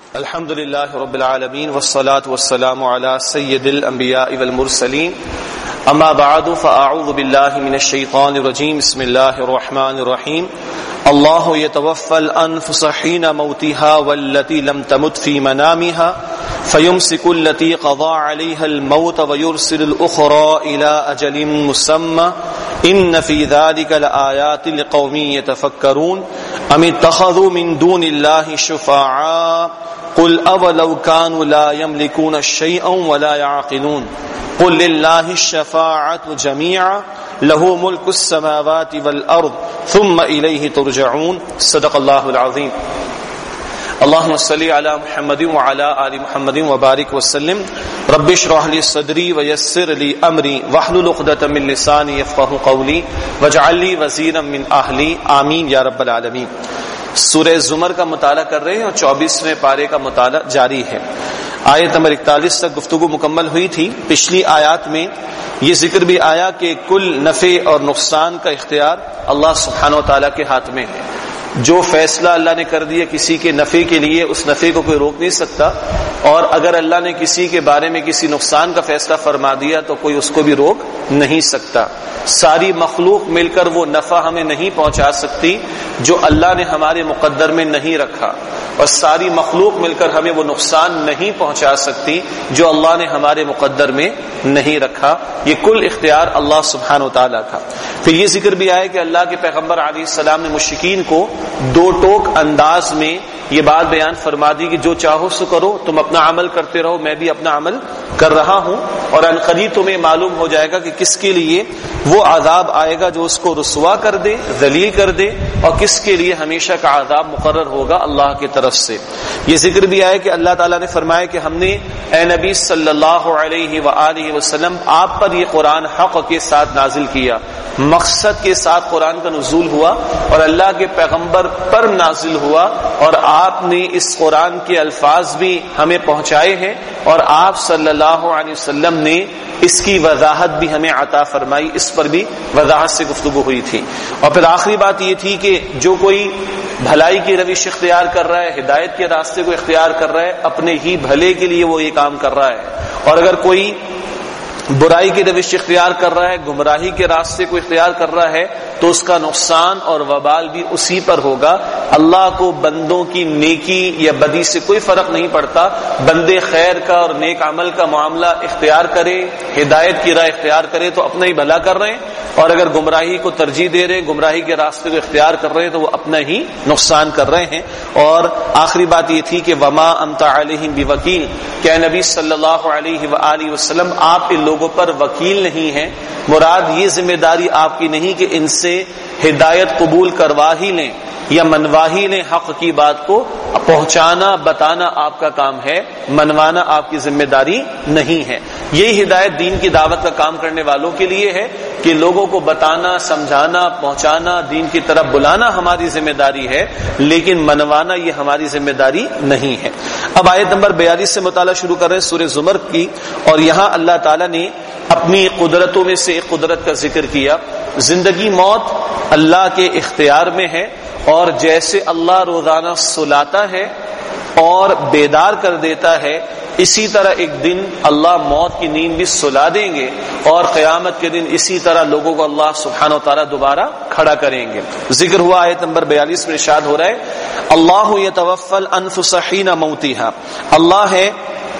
الحمد لله رب العالمين والصلاة والسلام على سيد الأنبياء والمرسلين أما بعد فأعوذ بالله من الشيطان الرجيم بسم الله الرحمن الرحيم الله يتوفى الأنفس حين موتها والتي لم تمت في منامها فيمسك التي قضى عليها الموت ويرسل الأخرى إلى أجل مسمى إن في ذلك لآيات لقوم يتفكرون أم اتخذوا من دون الله شفعاء قل أولو كانوا لا يملكون شيئا ولا يعقلون قل لله الشفاعة جميعا له ملك السماوات والأرض ثم إليه ترجعون صدق الله العظيم اللهم صل على محمد وعلى آل محمد وبارك وسلم رب اشرح لي صدري ويسر لي أمري واحلل عقدة من لساني يفقهوا قولي واجعل لي وزيرا من أهلي آمين یا رب العالمین۔ سورہ زمر کا مطالعہ کر رہے ہیں اور 24ویں پارے کا مطالعہ جاری ہے۔ آیت نمبر 41 تک گفتگو مکمل ہوئی تھی۔ پچھلی آیات میں یہ ذکر بھی آیا کہ کل نفع اور نقصان کا اختیار اللہ سبحانہ و تعالیٰ کے ہاتھ میں ہے۔ جو فیصلہ اللہ نے کر دیا کسی کے نفع کے لیے اس نفع کو کوئی روک نہیں سکتا، اور اگر اللہ نے کسی کے بارے میں کسی نقصان کا فیصلہ فرما دیا تو کوئی اس کو بھی روک نہیں سکتا۔ ساری مخلوق مل کر وہ نفع ہمیں نہیں پہنچا سکتی جو اللہ نے ہمارے مقدر میں نہیں رکھا، اور ساری مخلوق مل کر ہمیں وہ نقصان نہیں پہنچا سکتی جو اللہ نے ہمارے مقدر میں نہیں رکھا۔ یہ کل اختیار اللہ سبحانہ و تعالیٰ کا۔ پھر یہ ذکر بھی آیا کہ اللہ کے پیغمبر علیہ السلام نے مشرکین کو دو ٹوک انداز میں یہ بات بیان فرما دی کہ جو چاہو سو کرو، تم اپنا عمل کرتے رہو، میں بھی اپنا عمل کر رہا ہوں، اور عنقریب تمہیں معلوم ہو جائے گا کہ کس کے لیے وہ عذاب آئے گا جو اس کو رسوا کر دے، ذلیل کر دے، اور کس کے لیے ہمیشہ کا عذاب مقرر ہوگا اللہ کی طرف سے۔ یہ ذکر بھی آیا کہ اللہ تعالیٰ نے فرمایا کہ ہم نے اے نبی صلی اللہ علیہ وآلہ وسلم آپ پر یہ قرآن حق کے ساتھ نازل کیا، مقصد کے ساتھ قرآن کا نزول ہوا اور اللہ کے پیغمبر پر نازل ہوا، اور آپ نے اس قرآن کے الفاظ بھی ہمیں پہنچائے ہیں، اور آپ صلی اللہ علیہ وسلم نے اس کی وضاحت بھی ہمیں عطا فرمائی۔ اس پر بھی وضاحت سے گفتگو ہوئی تھی۔ اور پھر آخری بات یہ تھی کہ جو کوئی بھلائی کی روش اختیار کر رہا ہے، ہدایت کے راستے کو اختیار کر رہا ہے، اپنے ہی بھلے کے لیے وہ یہ کام کر رہا ہے، اور اگر کوئی برائی کی روش اختیار کر رہا ہے، گمراہی کے راستے کو اختیار کر رہا ہے، تو اس کا نقصان اور وبال بھی اسی پر ہوگا۔ اللہ کو بندوں کی نیکی یا بدی سے کوئی فرق نہیں پڑتا، بندے خیر کا اور نیک عمل کا معاملہ اختیار کرے، ہدایت کی راہ اختیار کرے تو اپنا ہی بھلا کر رہے ہیں، اور اگر گمراہی کو ترجیح دے رہے ہیں، گمراہی کے راستے کو اختیار کر رہے ہیں تو وہ اپنا ہی نقصان کر رہے ہیں۔ اور آخری بات یہ تھی کہ وما انت علیہم بوکیل، کہ نبی صلی اللہ علیہ وآلہ وسلم آپ ان لوگوں پر وکیل نہیں ہیں۔ مراد یہ ذمہ داری آپ کی نہیں کہ ان سے ہدایت قبول کروا ہی لیں یا منوا ہی لیں، حق کی بات کو پہنچانا بتانا آپ کا کام ہے، منوانا آپ کی ذمہ داری نہیں ہے۔ یہی ہدایت دین کی دعوت کا کام کرنے والوں کے لیے ہے کہ لوگوں کو بتانا، سمجھانا، پہنچانا، دین کی طرف بلانا ہماری ذمہ داری ہے، لیکن منوانا یہ ہماری ذمہ داری نہیں ہے۔ اب آیت نمبر 42 سے مطالعہ شروع کر رہے ہیں سورہ زمر کی، اور یہاں اللہ تعالیٰ نے اپنی قدرتوں میں سے ایک قدرت کا ذکر کیا۔ زندگی موت اللہ کے اختیار میں ہے، اور جیسے اللہ روزانہ سلاتا ہے اور بیدار کر دیتا ہے، اسی طرح ایک دن اللہ موت کی نیند بھی سلا دیں گے، اور قیامت کے دن اسی طرح لوگوں کو اللہ سبحانہ و تعالیٰ دوبارہ کھڑا کریں گے۔ ذکر ہوا آیت نمبر 42 میں ارشاد ہو رہا ہے اللہ یتوفی الانفس حین موتها، اللہ ہے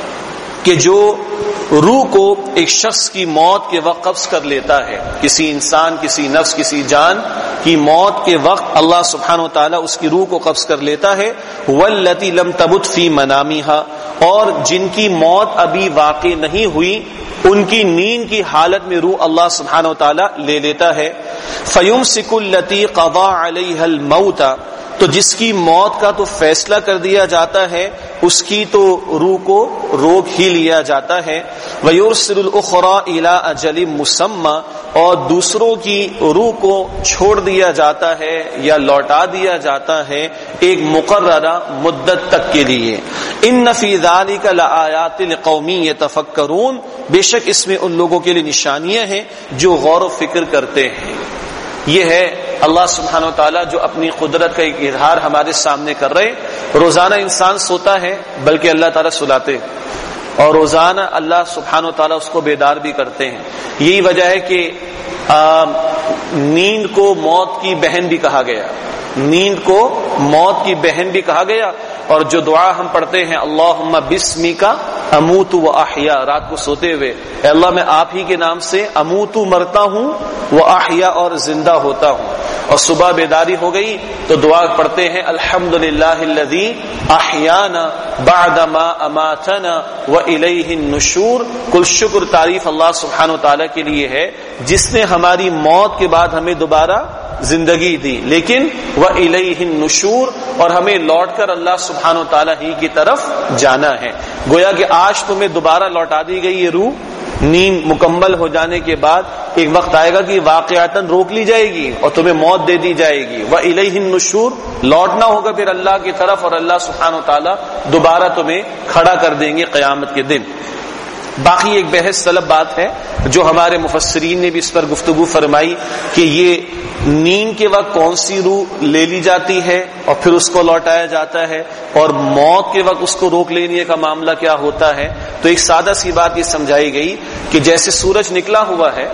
کہ جو روح کو ایک شخص کی موت کے وقت قبض کر لیتا ہے، کسی انسان، کسی نفس، کسی جان کی موت کے وقت اللہ سبحانہ وتعالی اس کی روح کو قبض کر لیتا ہے۔ واللتی لم تمت فی منامہا، اور جن کی موت ابھی واقع نہیں ہوئی ان کی نیند کی حالت میں روح اللہ سبحانہ وتعالی لے لیتا ہے۔ فیمسک التی قضی علیہا الموت، تو جس کی موت کا تو فیصلہ کر دیا جاتا ہے اس کی تو روح کو روک ہی لیا جاتا ہے۔ وَيُرْسِلُ الْأُخْرَى إِلَىٰ أَجَلٍ مُّسَمًّى، اور دوسروں کی روح کو چھوڑ دیا جاتا ہے یا لوٹا دیا جاتا ہے ایک مقررہ مدت تک کے لیے۔ إِنَّ فِي ذَلِكَ لَآيَاتٍ لِقَوْمٍ يَتَفَكَّرُونَ، بے شک اس میں ان لوگوں کے لیے نشانیاں ہیں جو غور و فکر کرتے ہیں۔ یہ ہے اللہ سبحانہ و تعالیٰ جو اپنی قدرت کا ایک اظہار ہمارے سامنے کر رہے. روزانہ انسان سوتا ہے بلکہ اللہ تعالیٰ سلاتے ہیں، اور روزانہ اللہ سبحانہ و تعالیٰ اس کو بیدار بھی کرتے ہیں. یہی وجہ ہے کہ نیند کو موت کی بہن بھی کہا گیا، نیند کو موت کی بہن بھی کہا گیا. اور جو دعا ہم پڑھتے ہیں اللہم بسمک اموت و احیا، رات کو سوتے ہوئے، اے اللہ میں آپ ہی کے نام سے اموت مرتا ہوں، و احیا اور زندہ ہوتا ہوں. اور صبح بیداری ہو گئی تو دعا پڑھتے ہیں الحمدللہ الذی احیانا بعد ما اماتنا والیہ النشور. کل شکر تعریف اللہ سبحانہ و تعالیٰ کے لیے ہے جس نے ہماری موت کے بعد ہمیں دوبارہ زندگی دی، لیکن وَإِلَيْهِ النُّشُورُ، اور ہمیں لوٹ کر اللہ سبحانہ و تعالیٰ ہی کی طرف جانا ہے. گویا کہ آج تمہیں دوبارہ لوٹا دی گئی یہ روح. نیند مکمل ہو جانے کے بعد ایک وقت آئے گا کہ واقعاتاً روک لی جائے گی اور تمہیں موت دے دی جائے گی. وَإِلَيْهِ النُّشُورُ، لوٹنا ہوگا پھر اللہ کی طرف، اور اللہ سبحانہ و تعالیٰ دوبارہ تمہیں کھڑا کر دیں گے قیامت کے دن. باقی ایک بحث طلب بات ہے جو ہمارے مفسرین نے بھی اس پر گفتگو فرمائی کہ یہ نیند کے وقت کون سی روح لے لی جاتی ہے اور پھر اس کو لوٹایا جاتا ہے، اور موت کے وقت اس کو روک لینے کا معاملہ کیا ہوتا ہے. تو ایک سادہ سی بات یہ سمجھائی گئی کہ جیسے سورج نکلا ہوا ہے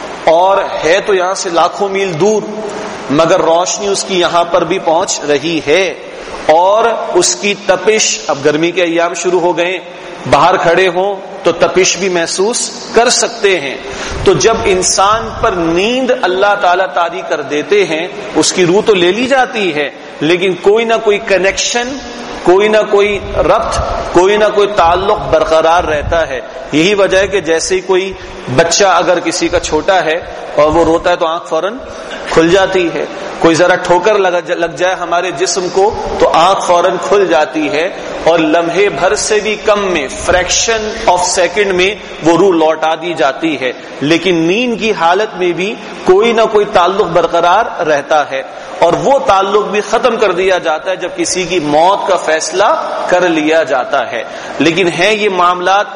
اور ہے تو یہاں سے لاکھوں میل دور، مگر روشنی اس کی یہاں پر بھی پہنچ رہی ہے، اور اس کی تپش، اب گرمی کے ایام شروع ہو گئے، باہر کھڑے ہوں تو تپش بھی محسوس کر سکتے ہیں. تو جب انسان پر نیند اللہ تعالیٰ طاری کر دیتے ہیں، اس کی روح تو لے لی جاتی ہے، لیکن کوئی نہ کوئی کنیکشن، کوئی نہ کوئی ربط، کوئی نہ کوئی تعلق برقرار رہتا ہے. یہی وجہ ہے کہ جیسے ہی کوئی بچہ اگر کسی کا چھوٹا ہے اور وہ روتا ہے تو آنکھ فوراً کھل جاتی ہے. کوئی ذرا ٹھوکر لگ جائے ہمارے جسم کو تو آنکھ فوراً کھل جاتی ہے، اور لمحے بھر سے بھی کم میں، فریکشن آف سیکنڈ میں وہ روح لوٹا دی جاتی ہے. لیکن نیند کی حالت میں بھی کوئی نہ کوئی تعلق برقرار رہتا ہے، اور وہ تعلق بھی ختم کر دیا جاتا ہے جب کسی کی موت کا فیصلہ کر لیا جاتا ہے. لیکن ہیں یہ معاملات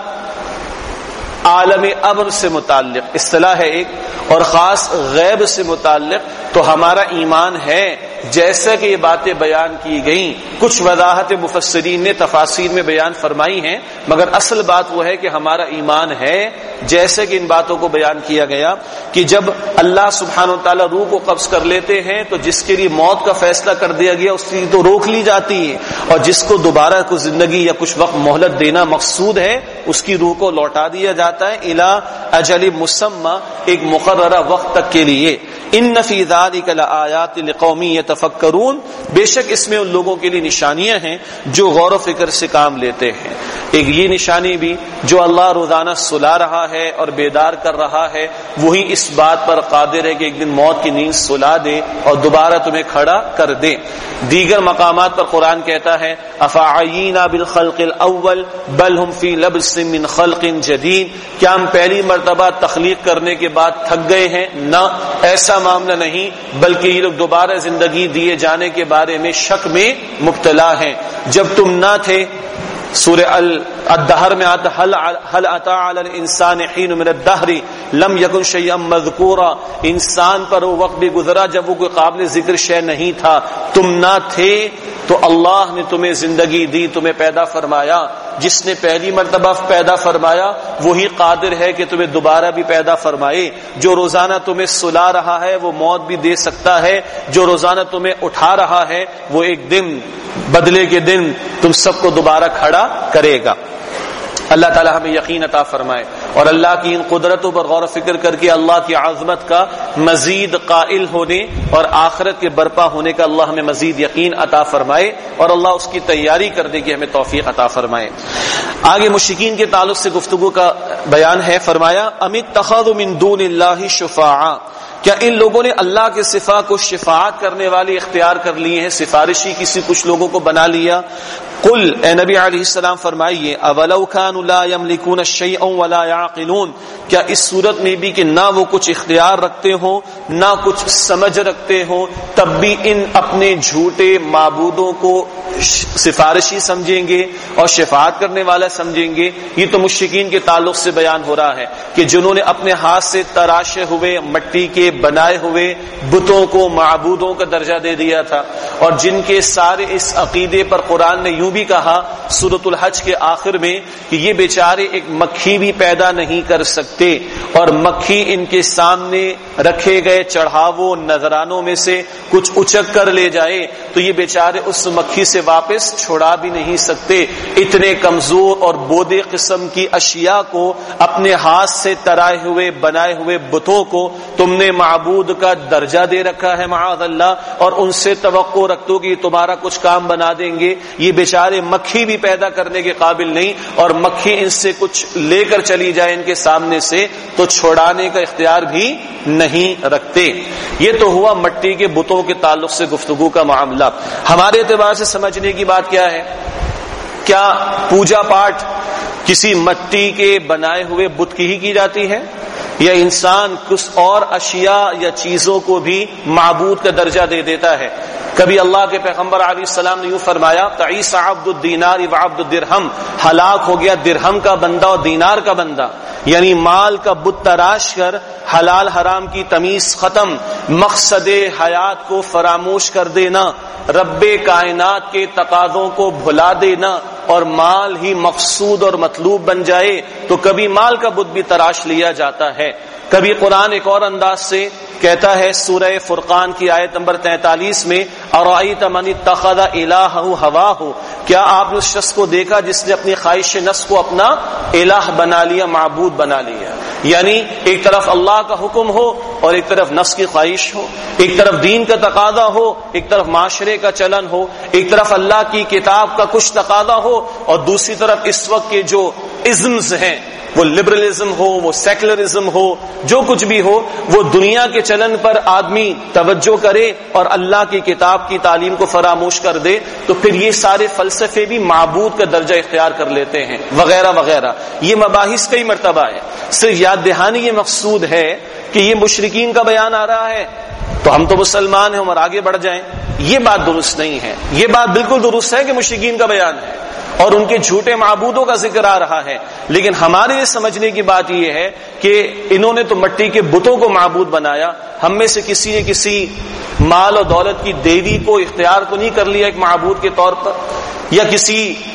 عالم امر سے متعلق، اصطلاح ہے ایک، اور خاص غیب سے متعلق. تو ہمارا ایمان ہے جیسا کہ یہ باتیں بیان کی گئیں. کچھ وضاحت مفسرین نے تفاسیر میں بیان فرمائی ہیں، مگر اصل بات وہ ہے کہ ہمارا ایمان ہے جیسے کہ ان باتوں کو بیان کیا گیا کہ جب اللہ سبحانہ و تعالیٰ روح کو قبض کر لیتے ہیں تو جس کے لیے موت کا فیصلہ کر دیا گیا اس کی تو روک لی جاتی ہے، اور جس کو دوبارہ کو زندگی یا کچھ وقت مہلت دینا مقصود ہے اس کی روح کو لوٹا دیا جاتا ہے الی اجل مسمى، ایک مقررہ وقت تک کے لیے. ان فی ذلک لآیات لقوم یتفکرون، بے شک اس میں ان لوگوں کے لیے نشانیاں ہیں جو غور و فکر سے کام لیتے ہیں. ایک یہ نشانی بھی جو اللہ روزانہ سلا رہا ہے اور بیدار کر رہا ہے، وہی اس بات پر قادر ہے کہ ایک دن موت کی نیند سلا دے اور دوبارہ تمہیں کھڑا کر دے. دیگر مقامات پر قرآن کہتا ہے افعینا بالخلق الاول بل ہم فی لبس من خلق جدید، کیا ہم پہلی مرتبہ تخلیق کرنے کے بعد تھک گئے ہیں؟ نہ، ایسا معاملہ نہیں، بلکہ یہ لوگ دوبارہ زندگی دیے جانے کے بارے میں شک میں مبتلا ہیں. جب تم نہ تھے، سورہ الدہر میں آتا هل اتى على الانسان حين من الدهر لم يكن شيئا مذکورا، انسان پر وہ وقت بھی گزرا جب وہ کوئی قابل ذکر شے نہیں تھا. تم نہ تھے تو اللہ نے تمہیں زندگی دی، تمہیں پیدا فرمایا. جس نے پہلی مرتبہ پیدا فرمایا وہی قادر ہے کہ تمہیں دوبارہ بھی پیدا فرمائے. جو روزانہ تمہیں سلا رہا ہے وہ موت بھی دے سکتا ہے، جو روزانہ تمہیں اٹھا رہا ہے وہ ایک دن، بدلے کے دن تم سب کو دوبارہ کھڑا کرے گا. اللہ تعالی ہمیں یقین عطا فرمائے، اور اللہ کی ان قدرتوں پر غور و فکر کر کے اللہ کی عظمت کا مزید قائل ہونے اور آخرت کے برپا ہونے کا اللہ ہمیں مزید یقین عطا فرمائے، اور اللہ اس کی تیاری کر دے کہ ہمیں توفیق عطا فرمائے. آگے مشرکین کے تعلق سے گفتگو کا بیان ہے. فرمایا ام اتخذوا من دون اللہ شفاعا، کیا ان لوگوں نے اللہ کے صفا کو شفاعت کرنے والے اختیار کر لیے ہیں، سفارشی کچھ لوگوں کو بنا لیا. قل، اے نبی علیہ السلام فرمائیے اولو كانوا لا يملكون شيئا ولا يعقلون، کیا اس صورت میں بھی کہ نہ وہ کچھ اختیار رکھتے ہوں نہ کچھ سمجھ رکھتے ہوں، تب بھی ان اپنے جھوٹے معبودوں کو سفارشی سمجھیں گے اور شفاعت کرنے والا سمجھیں گے. یہ تو مشرکین کے تعلق سے بیان ہو رہا ہے کہ جنہوں نے اپنے ہاتھ سے تراشے ہوئے مٹی کے بنائے ہوئے بتوں کو معبودوں کا درجہ دے دیا تھا، اور جن کے سارے اس عقیدے پر قرآن نے یوں بھی کہا سورۃ الحج کے آخر میں کہ یہ بیچارے ایک مکھی بھی پیدا نہیں کر سکتے، اور مکھی ان کے سامنے رکھے گئے چڑھاووں نذرانوں میں سے کچھ اچک کر لے جائے تو یہ بیچارے اس مکھی سے واپس چھڑا بھی نہیں سکتے۔ اتنے کمزور اور بودے قسم کی اشیاء کو، اپنے ہاتھ سے ترائے ہوئے بنائے ہوئے بتوں کو تم نے معبود کا درجہ دے رکھا ہے معاذ اللہ، اور ان سے توقع رکھتے ہو کہ یہ تمہارا کچھ کام بنا دیں گے۔ یہ بیچارے مکھی بھی پیدا کرنے کے قابل نہیں، اور مکھی ان سے کچھ لے کر چلی جائے ان کے سامنے سے تو چھڑانے کا اختیار بھی نہیں رکھتے۔ یہ تو ہوا مٹی کے بتوں کے تعلق سے گفتگو کا معاملہ۔ ہمارے اعتبار سے سمجھنے کی بات کیا ہے؟ کیا پوجا پاٹ کسی مٹی کے بنائے ہوئے بت کی ہی کی جاتی ہے، یا انسان کچھ اور اشیاء یا چیزوں کو بھی معبود کا درجہ دے دیتا ہے؟ کبھی اللہ کے پیغمبر علیہ السلام نے یوں فرمایا تعیس عبد الدینار و عبد الدرہم، ہلاک ہو گیا درہم کا بندہ اور دینار کا بندہ، یعنی مال کا بت تراش کر حلال حرام کی تمیز ختم، مقصد حیات کو فراموش کر دینا، رب کائنات کے تقاضوں کو بھلا دینا، اور مال ہی مقصود اور مطلوب بن جائے تو کبھی مال کا بت بھی تراش لیا جاتا ہے۔ کبھی قرآن ایک اور انداز سے کہتا ہے سورہ فرقان کی آیت نمبر 43 میں ارأیت من اتخذ الہہ ہواہ، کیا آپ نے اس شخص کو دیکھا جس نے اپنی خواہش نفس کو اپنا الہ بنا لیا، معبود بنا لیا؟ یعنی ایک طرف اللہ کا حکم ہو اور ایک طرف نفس کی خواہش ہو، ایک طرف دین کا تقاضا ہو ایک طرف معاشرے کا چلن ہو، ایک طرف اللہ کی کتاب کا کچھ تقاضا ہو اور دوسری طرف اس وقت کے جو ازمز ہیں، وہ لبرلزم ہو، وہ سیکولرزم ہو، جو کچھ بھی ہو، وہ دنیا کے چلن پر آدمی توجہ کرے اور اللہ کی کتاب کی تعلیم کو فراموش کر دے تو پھر یہ سارے فلسفے بھی معبود کا درجہ اختیار کر لیتے ہیں وغیرہ وغیرہ۔ یہ مباحث کئی مرتبہ ہے، صرف یاد دہانی یہ مقصود ہے کہ یہ مشرکین کا بیان آ رہا ہے تو ہم تو مسلمان ہیں، ہم اور آگے بڑھ جائیں، یہ بات درست نہیں ہے۔ یہ بات بالکل درست ہے کہ مشرکین کا بیان ہے اور ان کے جھوٹے معبودوں کا ذکر آ رہا ہے، لیکن ہمارے لیے سمجھنے کی بات یہ ہے کہ انہوں نے تو مٹی کے بتوں کو معبود بنایا، ہم میں سے کسی نے کسی مال و دولت کی دیوی کو اختیار تو نہیں کر لیا ایک معبود کے طور پر، یا کسی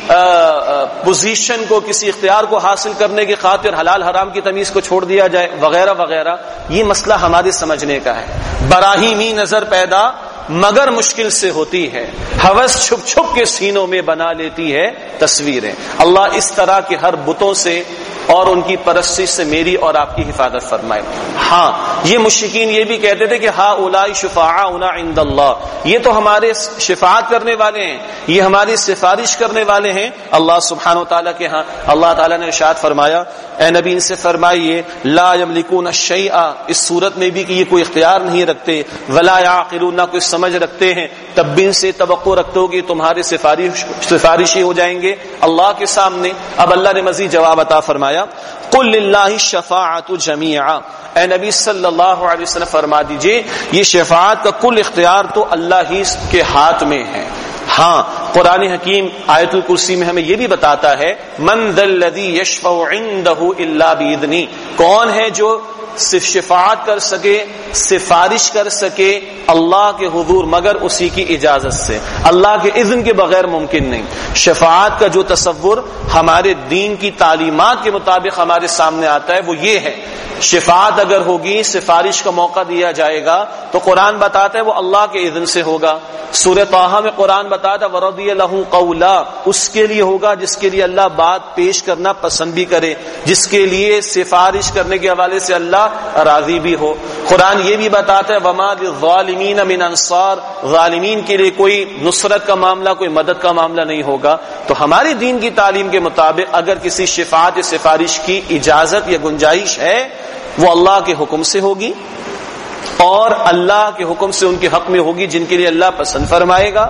پوزیشن کو، کسی اختیار کو حاصل کرنے کی خاطر حلال حرام کی تمیز کو چھوڑ دیا جائے وغیرہ وغیرہ۔ یہ مسئلہ ہمارے سمجھنے کا ہے۔ براہیمی نظر پیدا مگر مشکل سے ہوتی ہے، ہوس چھپ چھپ کے سینوں میں بنا لیتی ہے تصویریں۔ اللہ اس طرح کے ہر بتوں سے اور ان کی پرستش سے میری اور آپ کی حفاظت فرمائے۔ ہاں، یہ مشرکین یہ بھی کہتے تھے کہ ہؤلاء شفاعؤنا عند اللہ، یہ تو ہمارے شفاعت کرنے والے ہیں، یہ ہماری سفارش کرنے والے ہیں اللہ سبحانہ وتعالی کے ہاں۔ اللہ تعالیٰ نے ارشاد فرمایا اے نبی ان سے فرمائیے لا یملکون الشیء، اس صورت میں بھی کہ یہ کوئی اختیار نہیں رکھتے، ولا یعقلون، نہ کوئی سمجھ رکھتے ہیں، تب بھی ان سے توقع رکھتے ہو کہ تمہارے سفارشی ہو جائیں گے اللہ کے سامنے۔ اب اللہ نے مزید جواب عطا فرمایا قل للہ الشفاعۃ جمیعا، اے نبی صلی اللہ علیہ وسلم فرما دیجئے یہ شفاعت کا کل اختیار تو اللہ ہی کے ہاتھ میں ہے۔ ہاں، قرآن حکیم آیت الکرسی میں ہمیں یہ بھی بتاتا ہے من ذا الذی یشفع عندہ الا باذنہ، کون ہے جو شفاعت کر سکے، سفارش کر سکے اللہ کے حضور مگر اسی کی اجازت سے، اللہ کے اذن کے بغیر ممکن نہیں۔ شفاعت کا جو تصور ہمارے دین کی تعلیمات کے مطابق ہمارے سامنے آتا ہے وہ یہ ہے، شفاعت اگر ہوگی، سفارش کا موقع دیا جائے گا تو قرآن بتاتا ہے وہ اللہ کے اذن سے ہوگا۔ سورہ طٰہٰ میں قرآن بتاتا ہے وَرَضِيَ لَهُ قَوْلًا، اس کے لیے ہوگا جس کے لیے اللہ بات پیش کرنا پسند بھی کرے، جس کے لیے سفارش کرنے کے حوالے سے اللہ راضی بھی ہو۔ قرآن یہ بھی بتاتا ہے وَمَا لِلظَّالِمِينَ مِنْ أَنصَارٍ، ظالمین کے لیے کوئی نصرت کا معاملہ، کوئی مدد کا معاملہ نہیں ہوگا۔ تو ہماری دین کی تعلیم کے مطابق اگر کسی شفاعت یا سفارش کی اجازت یا گنجائش ہے وہ اللہ کے حکم سے ہوگی اور اللہ کے حکم سے ان کے حق میں ہوگی جن کے لیے اللہ پسند فرمائے گا۔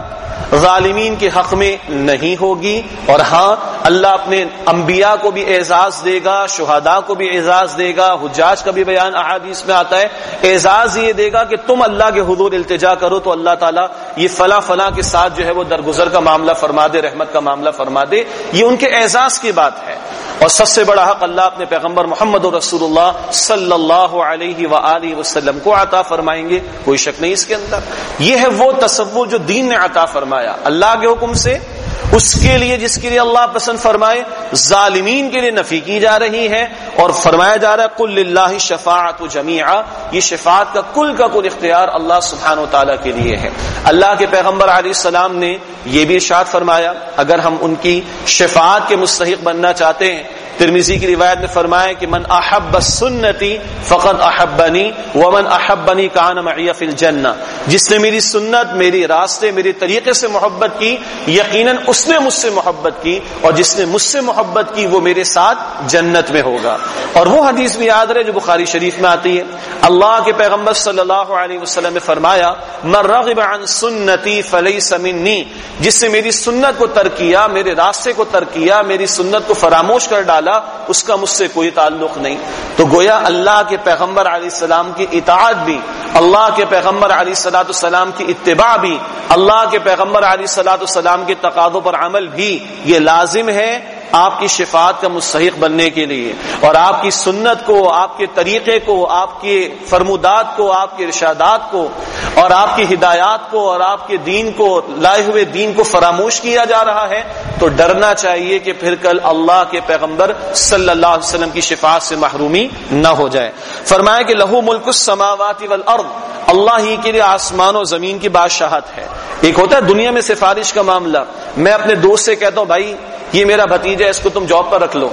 ظالمین کے حق میں نہیں ہوگی. اور ہاں اللہ اپنے انبیاء کو بھی اعزاز دے گا, شہداء کو بھی اعزاز دے گا, حجاج کا بھی بیان احادیث میں آتا ہے. اعزاز یہ دے گا کہ تم اللہ کے حضور التجا کرو تو اللہ تعالیٰ یہ فلاں فلاں کے ساتھ جو ہے وہ درگزر کا معاملہ فرما دے, رحمت کا معاملہ فرما دے. یہ ان کے اعزاز کی بات ہے. اور سب سے بڑا حق اللہ اپنے پیغمبر محمد رسول اللہ صلی اللہ علیہ وآلہ وسلم کو عطا فرمائیں گے, کوئی شک نہیں اس کے اندر. یہ ہے وہ تصور جو دین نے عطا فرمایا اللہ کے حکم سے, اس کے لیے جس کے لیے اللہ پسند فرمائے. ظالمین کے لیے نفی کی جا رہی ہے اور فرمایا جا رہا ہے قل للہ الشفاعۃ جمیعا, یہ شفاعت کا کل اختیار اللہ سبحانہ و تعالیٰ کے لیے ہے. اللہ کے پیغمبر علیہ السلام نے یہ بھی ارشاد فرمایا اگر ہم ان کی شفاعت کے مستحق بننا چاہتے ہیں, ترمذی کی روایت میں فرمایا کہ من احب سنتی فقد احبنی ومن احبنی کان معی فی الجنہ, جس نے میری سنت, میری راستے, میرے طریقے سے محبت کی یقیناً اس نے مجھ سے محبت کی, اور جس نے مجھ سے محبت کی وہ میرے ساتھ جنت میں ہوگا. اور وہ حدیث بھی یاد رہے جو بخاری شریف میں آتی ہے, اللہ کے پیغمبر صلی اللہ علیہ وسلم نے فرمایا من رغب عن سنتی فلیس منی, جس نے میری سنت کو ترک کیا, میرے راستے کو ترک کیا, میری سنت کو فراموش کر ڈالا, اس کا مجھ سے کوئی تعلق نہیں. تو گویا اللہ کے پیغمبر علیہ السلام کی اطاعت بھی, اللہ کے پیغمبر علیہ الصلوۃ والسلام کی اتباع بھی, اللہ کے پیغمبر علیہ الصلوۃ والسلام کے تقاضوں پر عمل بھی, یہ لازم ہے آپ کی شفاعت کا مستحق بننے کے لیے. اور آپ کی سنت کو, آپ کے طریقے کو, آپ کے فرمودات کو, آپ کے ارشادات کو, اور آپ کی ہدایات کو, اور آپ کے دین کو, لائے ہوئے دین کو فراموش کیا جا رہا ہے تو ڈرنا چاہیے کہ پھر کل اللہ کے پیغمبر صلی اللہ علیہ وسلم کی شفاعت سے محرومی نہ ہو جائے. فرمایا کہ لہو ملک السماوات والارض, اللہ ہی کے لیے آسمان و زمین کی بادشاہت ہے. ایک ہوتا ہے دنیا میں سفارش کا معاملہ, میں اپنے دوست سے کہتا ہوں بھائی یہ میرا بھتیجا ہے, اس کو تم جاب پر رکھ لو,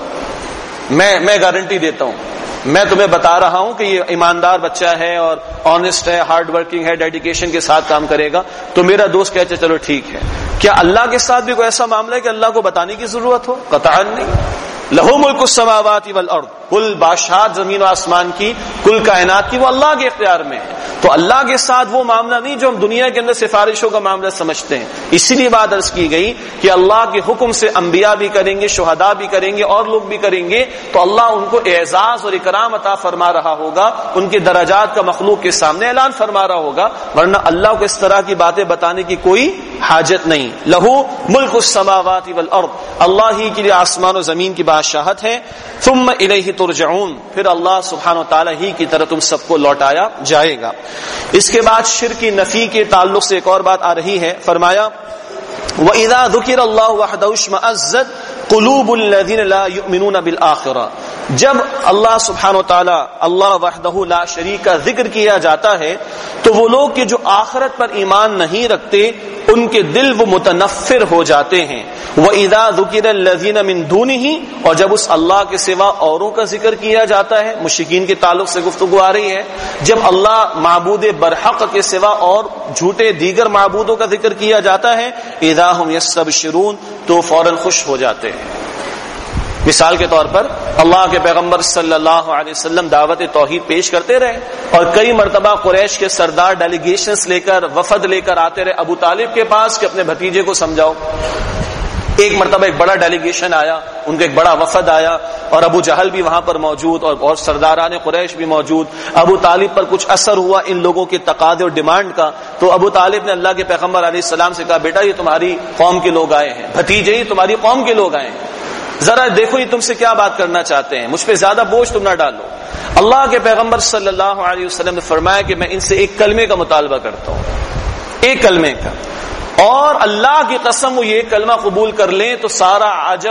میں گارنٹی دیتا ہوں, میں تمہیں بتا رہا ہوں کہ یہ ایماندار بچہ ہے اور آنےسٹ ہے, ہارڈ ورکنگ ہے, ڈیڈیکیشن کے ساتھ کام کرے گا. تو میرا دوست کہتے چلو ٹھیک ہے. کیا اللہ کے ساتھ بھی کوئی ایسا معاملہ ہے کہ اللہ کو بتانے کی ضرورت ہو؟ قطعاً نہیں. لہو ملک السماوات والارض, کل بادشاہت زمین و آسمان کی, کل کائنات کی وہ اللہ کے اختیار میں ہے. تو اللہ کے ساتھ وہ معاملہ نہیں جو ہم دنیا کے اندر سفارشوں کا معاملہ سمجھتے ہیں. اسی لیے بات عرض کی گئی کہ اللہ کے حکم سے انبیاء بھی کریں گے, شہداء بھی کریں گے, اور لوگ بھی کریں گے, تو اللہ ان کو اعزاز اور اکرام عطا فرما رہا ہوگا, ان کے درجات کا مخلوق کے سامنے اعلان فرما رہا ہوگا, ورنہ اللہ کو اس طرح کی باتیں بتانے کی کوئی حاجت نہیں. لہو ملک السماوات والارض, اللہ ہی کے لیے آسمان و زمین کی بادشاہت ہے. ثم الیہ ترجعون, پھر اللہ سبحانہ و تعالی ہی کی طرف تم سب کو لوٹایا جائے گا. اس کے بعد شرک کی نفی کے تعلق سے ایک اور بات آ رہی ہے. فرمایا وَإِذَا ذُكِرَ اللَّهُ وَحْدَهُ اشْمَأَزَّتْ قُلُوبُ الَّذِينَ لَا يُؤْمِنُونَ بِالْآخِرَةِ, جب اللہ سبحانہ وتعالی اللہ وحدہ لا شریک کا ذکر کیا جاتا ہے تو وہ لوگ کہ جو آخرت پر ایمان نہیں رکھتے ان کے دل وہ متنفر ہو جاتے ہیں. وَإِذَا ذُكِرَ الَّذِينَ مِن دُونِهِ, اور جب اس اللہ کے سوا اوروں کا ذکر کیا جاتا ہے, مشرکین کے تعلق سے گفتگو آ رہی ہے, جب اللہ معبود برحق کے سوا اور جھوٹے دیگر معبودوں کا ذکر کیا جاتا ہے, اذا ہم یستبشرون, تو فوراً خوش ہو جاتے ہیں. مثال کے طور پر اللہ کے پیغمبر صلی اللہ علیہ وسلم دعوت توحید پیش کرتے رہے اور کئی مرتبہ قریش کے سردار ڈیلیگیشنز لے کر, وفد لے کر آتے رہے ابو طالب کے پاس کہ اپنے بھتیجے کو سمجھاؤ. ایک مرتبہ ایک بڑا ڈیلیگیشن آیا, ان کا ایک بڑا وفد آیا, اور ابو جہل بھی وہاں پر موجود اور سرداران قریش بھی موجود. ابو طالب پر کچھ اثر ہوا ان لوگوں کے تقاضے اور ڈیمانڈ کا, تو ابو طالب نے اللہ کے پیغمبر علیہ السلام سے کہا بیٹا یہ تمہاری قوم کے لوگ آئے ہیں, بھتیجے ہی تمہاری قوم کے لوگ آئے ہیں, ذرا دیکھو یہ تم سے کیا بات کرنا چاہتے ہیں, مجھ پہ زیادہ بوجھ تم نہ ڈالو. اللہ کے پیغمبر صلی اللہ علیہ وسلم نے فرمایا کہ میں ان سے ایک کلمے کا مطالبہ کرتا ہوں, ایک کلمے کا, اور اللہ کی قسم وہ یہ کلمہ قبول کر لیں تو سارا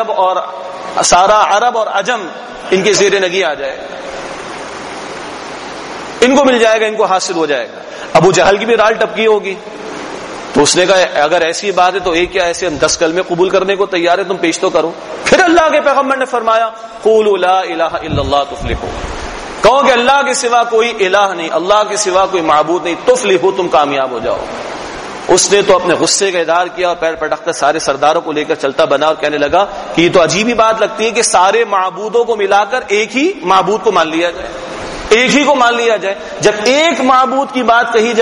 عرب اور عجم ان کے زیر نگی آ جائے, ان کو مل جائے گا, ان کو حاصل ہو جائے گا. ابو جہل کی بھی رال ٹپکی ہوگی, تو اس نے کہا اگر ایسی بات ہے تو ایک کیا ایسے ہم 10 کلمے قبول کرنے کو تیار ہے, تم پیش تو کرو. پھر اللہ کے پیغمبر نے فرمایا قولوا لا الہ الا اللہ تفلحوا, کہو کہ اللہ کے سوا کوئی الہ نہیں, اللہ کے سوا کوئی معبود نہیں, تفلحوا, تم کامیاب ہو جاؤ. اس نے تو اپنے غصے کا اظہار کیا اور پیر پٹکتا سارے سرداروں کو لے کر چلتا بنا اور کہنے لگا کہ یہ تو عجیب ہی بات لگتی ہے کہ سارے معبودوں کو ملا کر ایک ہی معبود کو مان لیا جائے, ایک ہی کو مان لیا جائے. جب ایک معبود کی بات کہی جائے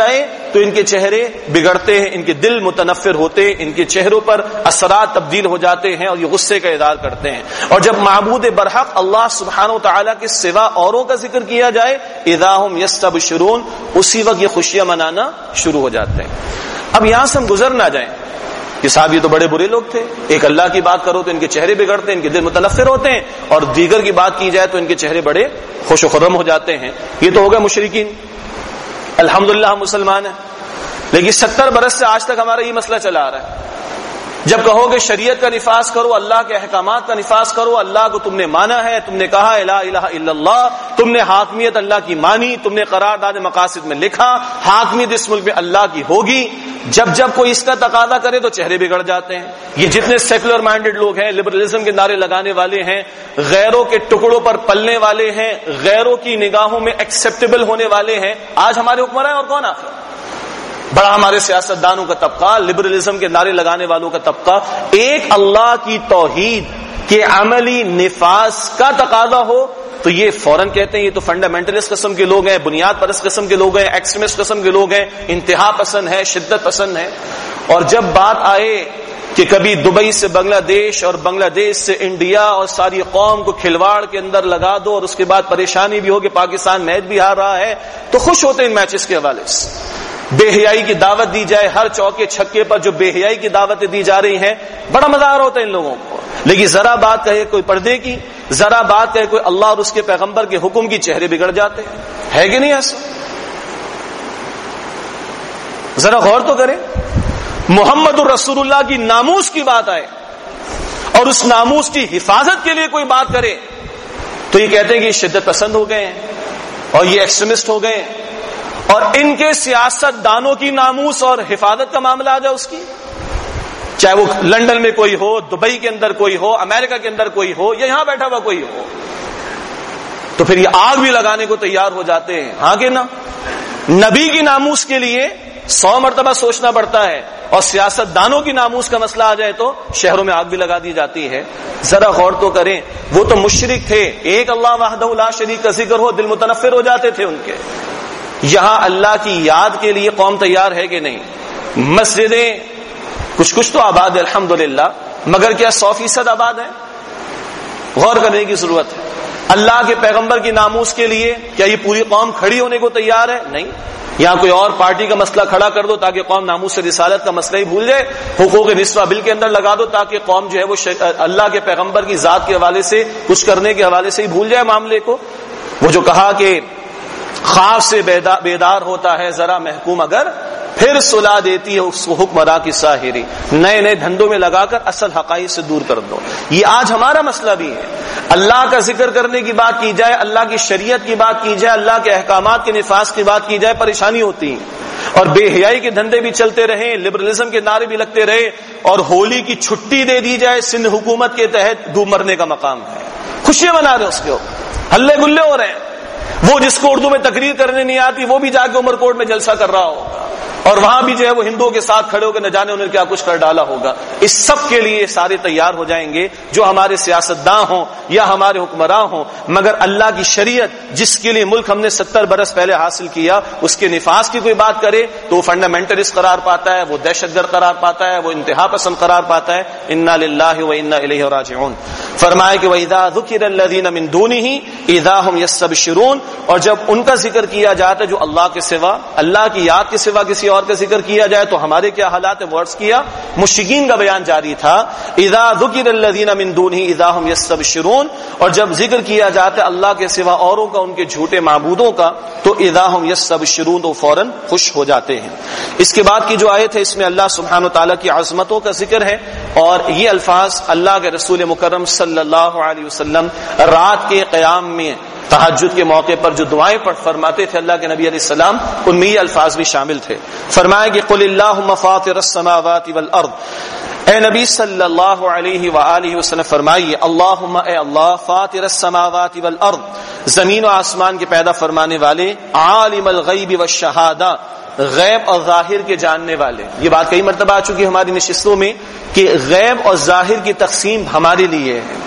تو ان کے چہرے بگڑتے ہیں، ان کے دل متنفر ہوتے ہیں، ان کے چہروں پر اثرات تبدیل ہو جاتے ہیں اور یہ غصے کا اظہار کرتے ہیں. اور جب معبود برحق اللہ سبحانہ و تعالیٰ کے سوا اوروں کا ذکر کیا جائے اذا ہم یستبشرون، اسی وقت یہ خوشیاں منانا شروع ہو جاتے ہیں. اب یہاں سے ہم گزر نہ جائیں کہ صاحب یہ تو بڑے برے لوگ تھے، ایک اللہ کی بات کرو تو ان کے چہرے بگڑتے ہیں، ان کے دل متنفر ہوتے ہیں، اور دیگر کی بات کی جائے تو ان کے چہرے بڑے خوش و خرم ہو جاتے ہیں. یہ تو ہو گئے مشرکین. الحمدللہ ہم مسلمان ہیں، لیکن 70 برس سے آج تک ہمارا یہ مسئلہ چلا آ رہا ہے. جب کہو کہ شریعت کا نفاذ کرو، اللہ کے احکامات کا نفاذ کرو، اللہ کو تم نے مانا ہے، تم نے کہا لا الہ الا اللہ، تم نے حاکمیت اللہ کی مانی، تم نے قرارداد مقاصد میں لکھا حاکمیت اس ملک میں اللہ کی ہوگی، جب کوئی اس کا تقاضا کرے تو چہرے بگڑ جاتے ہیں. یہ جتنے سیکولر مائنڈڈ لوگ ہیں، لبرلزم کے نعرے لگانے والے ہیں، غیروں کے ٹکڑوں پر پلنے والے ہیں، غیروں کی نگاہوں میں ایکسیپٹیبل ہونے والے ہیں، آج ہمارے حکمراں اور کون آخر؟ بڑا ہمارے سیاستدانوں کا طبقہ، لبرلزم کے نعرے لگانے والوں کا طبقہ. ایک اللہ کی توحید کے عملی نفاذ کا تقاضا ہو تو یہ فوراً کہتے ہیں یہ تو فنڈامنٹلسٹ قسم کے لوگ ہیں، بنیاد پرست قسم کے لوگ ہیں، ایکسٹریمسٹ قسم کے لوگ ہیں، انتہا پسند ہے، شدت پسند ہے. اور جب بات آئے کہ کبھی دبئی سے بنگلہ دیش اور بنگلہ دیش سے انڈیا اور ساری قوم کو کھلواڑ کے اندر لگا دو اور اس کے بعد پریشانی بھی ہو کہ پاکستان میچ بھی ہار رہا ہے، تو خوش ہوتے ہیں ان میچز کے حوالے سے. بے حیائی کی دعوت دی جائے، ہر چوکے چھکے پر جو بے حیائی کی دعوتیں دی جا رہی ہیں، بڑا مزہ آ رہا ہوتا ہے ان لوگوں کو. لیکن ذرا بات کہے کوئی پردے کی، ذرا بات کہے کوئی اللہ اور اس کے پیغمبر کے حکم کی، چہرے بگڑ جاتے ہیں. ہے کہ نہیں ایسا؟ ذرا غور تو کریں. محمد الرسول اللہ کی ناموس کی بات آئے اور اس ناموس کی حفاظت کے لیے کوئی بات کرے تو یہ کہتے ہیں کہ یہ شدت پسند ہو گئے ہیں اور یہ ایکسٹریمسٹ ہو گئے ہیں. اور ان کے سیاست دانوں کی ناموس اور حفاظت کا معاملہ آ جائے اس کی، چاہے وہ لندن میں کوئی ہو، دبئی کے اندر کوئی ہو، امریکہ کے اندر کوئی ہو، یا یہاں بیٹھا ہوا کوئی ہو، تو پھر یہ آگ بھی لگانے کو تیار ہو جاتے ہیں. ہاں کہ نا؟ نبی کی ناموس کے لیے 100 مرتبہ سوچنا پڑتا ہے، اور سیاست دانوں کی ناموس کا مسئلہ آ جائے تو شہروں میں آگ بھی لگا دی جاتی ہے. ذرا غور تو کریں. وہ تو مشرک تھے، ایک اللہ وحدہ لا شریک کا ذکر ہو دل متنفر ہو جاتے تھے ان کے. یہاں اللہ کی یاد کے لیے قوم تیار ہے کہ نہیں؟ مسجدیں کچھ تو آباد ہے الحمدللہ، مگر کیا 100% آباد ہے؟ غور کرنے کی ضرورت ہے. اللہ کے پیغمبر کی ناموس کے لیے کیا یہ پوری قوم کھڑی ہونے کو تیار ہے؟ نہیں. یہاں کوئی اور پارٹی کا مسئلہ کھڑا کر دو تاکہ قوم ناموس رسالت کا مسئلہ ہی بھول جائے، حقوق نسواں بل کے اندر لگا دو تاکہ قوم جو ہے وہ اللہ کے پیغمبر کی ذات کے حوالے سے کچھ کرنے کے حوالے سے ہی بھول جائے معاملے کو. وہ جو کہا کہ خواب سے بیدار ہوتا ہے ذرا محکوم اگر پھر صلاح دیتی ہے اس کو حکمراں کی ساحری، نئے دھندوں میں لگا کر اصل حقائق سے دور کر دو. یہ آج ہمارا مسئلہ بھی ہے. اللہ کا ذکر کرنے کی بات کی جائے، اللہ کی شریعت کی بات کی جائے، اللہ کے احکامات کے نفاذ کی بات کی جائے، پریشانی ہوتی ہے. اور بے حیائی کے دھندے بھی چلتے رہیں، لبرلزم کے نعرے بھی لگتے رہے، اور ہولی کی چھٹی دے دی جائے سندھ حکومت کے تحت، ڈوب مرنے کا مقام ہے. خوشیاں منا رہے اس کے اوپر، ہلے گلے ہو رہے ہیں. وہ جس کو اردو میں تقریر کرنے نہیں آتی وہ بھی جا کے عمر کوٹ میں جلسہ کر رہا ہوگا، اور وہاں بھی جو ہے وہ ہندوؤں کے ساتھ کھڑے ہو کے نہ جانے انہیں کیا کچھ کر ڈالا ہوگا. اس سب کے لیے سارے تیار ہو جائیں گے جو ہمارے سیاستداں ہوں یا ہمارے حکمراں ہوں. مگر اللہ کی شریعت جس کے لیے ملک ہم نے 70 برس پہلے حاصل کیا، اس کے نفاذ کی کوئی بات کرے تو وہ فنڈامنٹلسٹ قرار پاتا ہے، وہ دہشت گرد قرار پاتا ہے، وہ انتہا پسند قرار پاتا ہے. انا للہ و انا الیہ راجعون. فرمائے کہ وَإِذَا ذُكِرَ الَّذِينَ مِن دُونِهِ إِذَا هُمْ يَسْتَبْشِرُونَ. اور جب ان کا ذکر کیا جاتا ہے جو اللہ کے سوا، اللہ کی یاد کے سوا کسی اور کا ذکر کیا جائے تو ہمارے کیا حالات ہے. ورڈز کیا مشرکین کا بیان جاری تھا. اذا ذکر الذین من دونہ اذا ہم یستبشرون. اور جب ذکر کیا جاتا ہے اللہ کے سوا اوروں کا، ان کے جھوٹے معبودوں کا، تو اذا ہم یستبشرون، تو فوراً خوش ہو جاتے ہیں. اس کے بعد کی جو آیت ہے اس میں اللہ سبحانہ وتعالی کی عظمتوں کا ذکر ہے، اور یہ الفاظ اللہ کے رسول مکرم صلی اللہ علیہ وسلم رات کے قیام میں تہجد کے موقع پر جو دعائیں فرماتے تھے اللہ کے نبی علیہ السلام، ان میں یہ الفاظ بھی شامل تھے. فرمایا کہ قل اللہم فاطر السماوات والارض. اے نبی صلی اللہ علیہ وآلہ وسلم فرمائیے اللہم اے اللہ فاطر السماوات والارض، زمین و آسمان کے پیدا فرمانے والے، عالم الغیب والشہادہ، غیب اور ظاہر کے جاننے والے. یہ بات کئی مرتبہ آ چکی ہماری نشستوں میں کہ غیب اور ظاہر کی تقسیم ہمارے لیے ہے.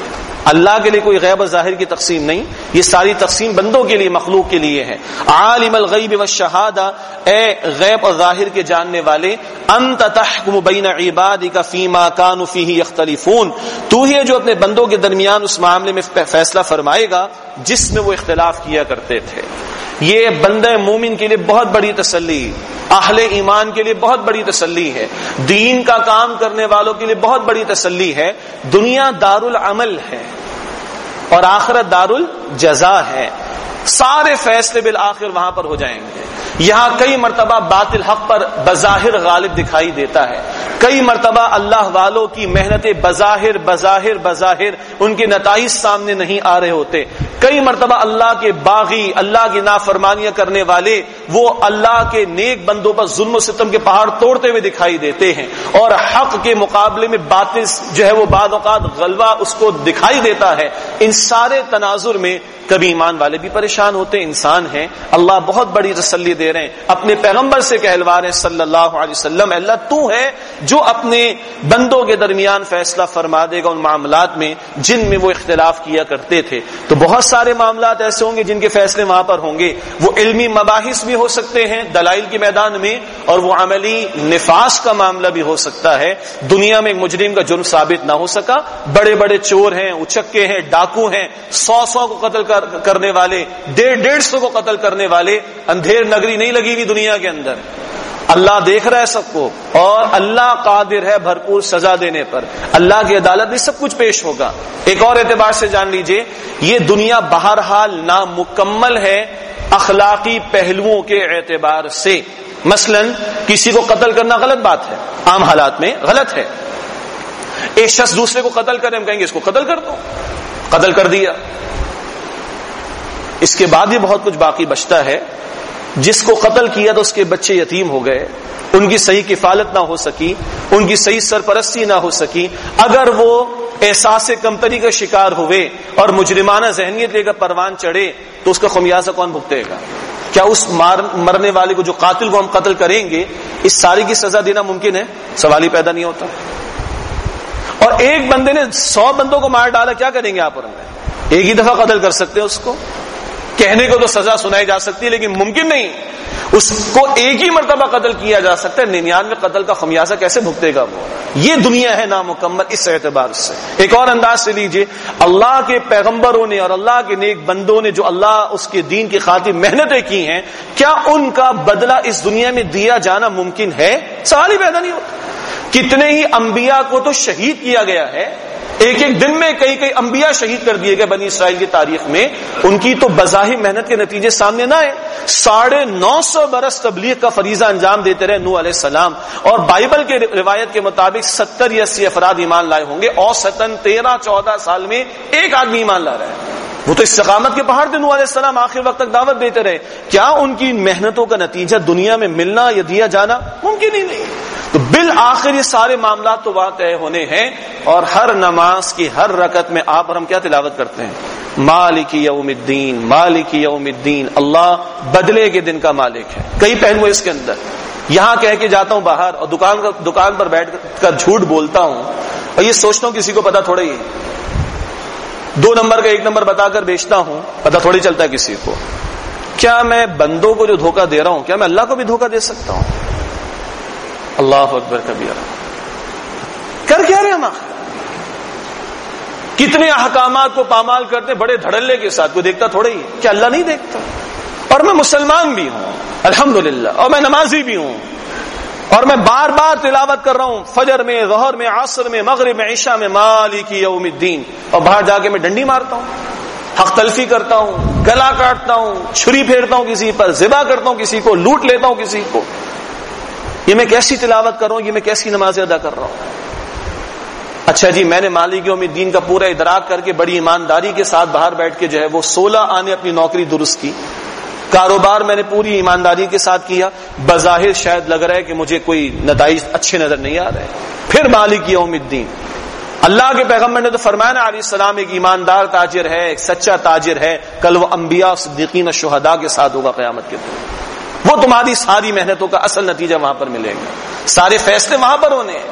اللہ کے لیے کوئی غیب و ظاہر کی تقسیم نہیں، یہ ساری تقسیم بندوں کے لیے، مخلوق کے لیے ہے۔ عالم الغیب والشہادہ، اے غیب اور ظاہر کے جاننے والے، انت تحکم بین عبادک فیما کانوا فیہ یختلفون، تو ہی ہے جو اپنے بندوں کے درمیان اس معاملے میں فیصلہ فرمائے گا جس میں وہ اختلاف کیا کرتے تھے۔ یہ بندہ مومن کے لیے بہت بڑی تسلی، اہل ایمان کے لیے بہت بڑی تسلی ہے، دین کا کام کرنے والوں کے لیے بہت بڑی تسلی ہے۔ دنیا دار العمل ہے اور آخرت دار الجزا ہے، سارے فیصلے بالآخر وہاں پر ہو جائیں گے۔ یہاں کئی مرتبہ باطل حق پر بظاہر غالب دکھائی دیتا ہے، کئی مرتبہ اللہ والوں کی محنتیں بظاہر ان کے نتائج سامنے نہیں آ رہے ہوتے، کئی مرتبہ اللہ کے باغی، اللہ کی نافرمانیاں کرنے والے وہ اللہ کے نیک بندوں پر ظلم و ستم کے پہاڑ توڑتے ہوئے دکھائی دیتے ہیں، اور حق کے مقابلے میں باطل جو ہے وہ بعض اوقات غلبہ اس کو دکھائی دیتا ہے۔ ان سارے تناظر میں کبھی ایمان والے بھی پریشان ہوتے، انسان ہیں۔ اللہ بہت بڑی تسلی دے رہے ہیں، اپنے پیغمبر سے کہلوا رہے ہیں صلی اللہ علیہ وسلم، اللہ تو ہے جو اپنے بندوں کے درمیان فیصلہ فرما دے گا ان معاملات میں جن میں وہ اختلاف کیا کرتے تھے۔ تو بہت سارے معاملات ایسے ہوں گے جن کے فیصلے وہاں پر ہوں گے، وہ علمی مباحث بھی ہو سکتے ہیں دلائل کے میدان میں، اور وہ عملی نفاذ کا معاملہ بھی ہو سکتا ہے۔ دنیا میں مجرم کا جرم ثابت نہ ہو سکا، بڑے بڑے چور ہیں، اچکے ہیں، ڈاکو ہیں، 100 کو قتل کرنے والے، 150 کو قتل کرنے والے، اندھیر نگری نہیں لگی ہوئی دنیا کے اندر، اللہ دیکھ رہا ہے سب کو، اور اللہ قادر ہے بھرپور سزا دینے پر، اللہ کی عدالت میں سب کچھ پیش ہوگا۔ ایک اور اعتبار سے جان لیجئے، یہ دنیا بہرحال نامکمل ہے اخلاقی پہلوؤں کے اعتبار سے۔ مثلا کسی کو قتل کرنا غلط بات ہے، عام حالات میں غلط ہے۔ ایک شخص دوسرے کو قتل کرے، ہم کہیں گے اس کو قتل کر دو، قتل کر دیا۔ اس کے بعد بھی بہت کچھ باقی بچتا ہے۔ جس کو قتل کیا تو اس کے بچے یتیم ہو گئے، ان کی صحیح کفالت نہ ہو سکی، ان کی صحیح سرپرستی نہ ہو سکی۔ اگر وہ احساس کمتری کا شکار ہوئے اور مجرمانہ ذہنیت لے کر پروان چڑھے تو اس کا خمیازہ کون بھگتے گا؟ کیا اس مرنے والے کو، جو قاتل کو ہم قتل کریں گے، اس ساری کی سزا دینا ممکن ہے؟ سوال ہی پیدا نہیں ہوتا۔ اور ایک بندے نے 100 بندوں کو مار ڈالا، کیا کریں گے آپ اور میں؟ ایک ہی دفعہ قتل کر سکتے ہیں اس کو، کہنے کو تو سزا سنائی جا سکتی ہے لیکن ممکن نہیں، اس کو ایک ہی مرتبہ قتل کیا جا سکتا ہے، 99 قتل کا خمیازہ کیسے بھگتے گا وہ؟ یہ دنیا ہے نامکمل اس اعتبار سے۔ ایک اور انداز سے لیجئے، اللہ کے پیغمبروں نے اور اللہ کے نیک بندوں نے جو اللہ اس کے دین کی خاطر محنتیں کی ہیں، کیا ان کا بدلہ اس دنیا میں دیا جانا ممکن ہے؟ سوال ہی پیدا نہیں ہوتا۔ کتنے ہی انبیاء کو تو شہید کیا گیا ہے، ایک ایک دن میں کئی انبیاء شہید کر دیے گئے بنی اسرائیل کی تاریخ میں، ان کی تو بظاہر محنت کے نتیجے سامنے نہ آئے۔ 950 برس تبلیغ کا فریضہ انجام دیتے رہے نوح علیہ السلام، اور بائبل کے روایت کے مطابق 70 یا 80 افراد ایمان لائے ہوں گے، اوسطاً 13-14 سال میں ایک آدمی ایمان لا رہا ہے۔ وہ تو استقامت کے پہاڑ تھے نوح علیہ السلام، آخر وقت تک دعوت دیتے رہے۔ کیا ان کی محنتوں کا نتیجہ دنیا میں ملنا یا دیا جانا ممکن ہی نہیں؟ تو بالآخر یہ سارے معاملات تو وہاں طے ہونے ہیں، اور ہر نماز کی ہر رکعت میں آپ اور ہم کیا تلاوت کرتے ہیں؟ مالک یوم الدین، مالک یوم الدین۔ اللہ بدلے کے دن کا مالک ہے۔ کئی پہلو اس کے اندر، یہاں کہہ کے جاتا ہوں باہر اور دکان پر بیٹھ کر جھوٹ بولتا ہوں، اور یہ سوچتا ہوں کسی کو پتا تھوڑا ہی، 2 نمبر کا 1 نمبر بتا کر بیچتا ہوں، پتا تھوڑی چلتا ہے کسی کو۔ کیا میں بندوں کو جو دھوکہ دے رہا ہوں، کیا میں اللہ کو بھی دھوکہ دے سکتا ہوں؟ اللہ اکبر کبیرہ۔ کر کیا رہے ہم؟ کتنے احکامات کو پامال کرتے بڑے دھڑلے کے ساتھ، کوئی دیکھتا تھوڑا ہی، کیا اللہ نہیں دیکھتا؟ اور میں مسلمان بھی ہوں الحمدللہ، اور میں نمازی بھی ہوں، اور میں بار بار تلاوت کر رہا ہوں فجر میں، ظہر میں، عصر میں، مغرب میں، عشاء میں، مالک یوم الدین، اور باہر جا کے میں ڈنڈی مارتا ہوں، حق تلفی کرتا ہوں، گلا کاٹتا ہوں، چھری پھیرتا ہوں کسی پر، ذبح کرتا ہوں کسی کو، لوٹ لیتا ہوں کسی کو۔ یہ میں کیسی تلاوت کر رہا ہوں، یہ میں کیسی نماز ادا کر رہا ہوں؟ اچھا جی، میں نے مالک یوم الدین کا پورا ادراک کر کے بڑی ایمانداری کے ساتھ باہر بیٹھ کے جو ہے وہ 16 آنے اپنی نوکری درست کی، کاروبار میں نے پوری ایمانداری کے ساتھ کیا، بظاہر شاید لگ رہا ہے کہ مجھے کوئی نتائج اچھے نظر نہیں آ رہے، پھر مالک یوم الدین۔ اللہ کے پیغمبر نے تو فرمایا نا علیہ السلام ایک ایماندار تاجر ہے، ایک سچا تاجر ہے، کل وہ انبیاء، صدیقین اور شہداء کے ساتھ ہوگا قیامت کے دن، وہ تمہاری ساری محنتوں کا اصل نتیجہ وہاں پر ملے گا، سارے فیصلے وہاں پر ہونے ہیں۔